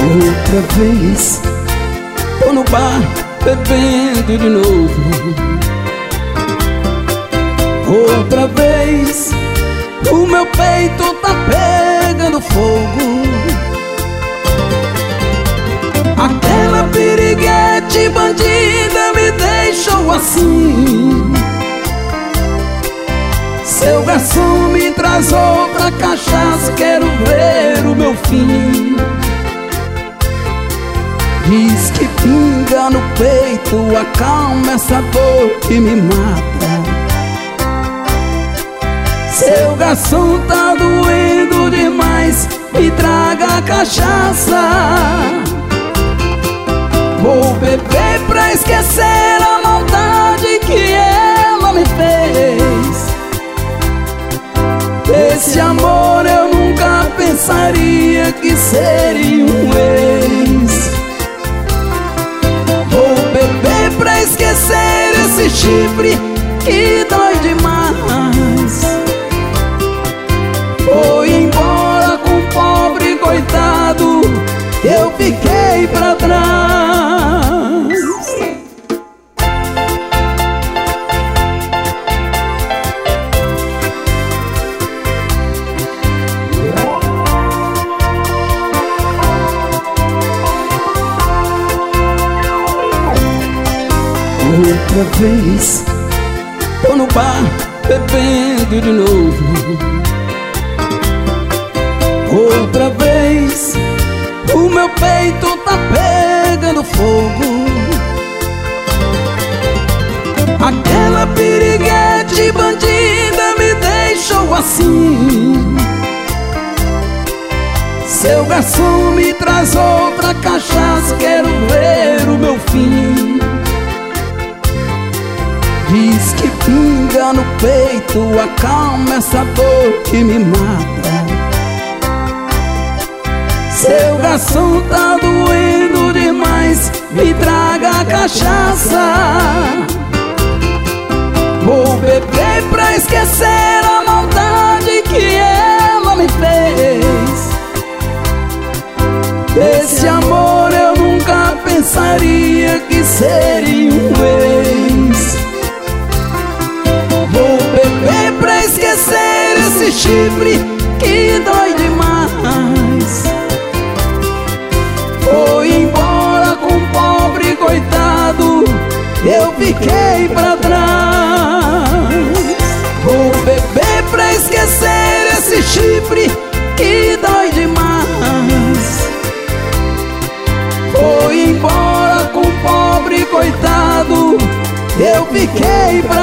Outra vez, tô no bar bebendo de novo. Outra vez, o meu peito tá pegando fogo. Aquela piriguete bandida me deixou assim. Seu garçom, me traz outra cachaça, quero ver o meu fim. Diz que pinga no peito acalma essa dor que me mata. Seu garçom, tá doendo demais, me traga a cachaça. Vou beber pra esquecer a maldade que ela me fez. Esse amor eu nunca pensaria que seria um ex. Vou beber pra esquecer esse chifre que dói demais. Foi embora com o pobre coitado, eu fiquei pra trás. Outra vez, tô no bar bebendo de novo. Outra vez, o meu peito tá pegando fogo. Aquela piriguete bandida me deixou assim. Seu garçom, me traz outra cachaça, quero ver o meu fim. Diz que pinga no peito acalma essa dor que me mata. Seu garçom, tá doendo demais, me traga a cachaça. Vou beber pra esquecer a maldade que ela me fez. Esse amor eu nunca pensaria que seria um ex. Vou beber pra esquecer esse chifre que dói demais. Foi embora com o pobre coitado, eu fiquei pra trás. Vou beber pra esquecer esse chifre que dói demais. Foi embora com o pobre coitado, eu fiquei pra trás.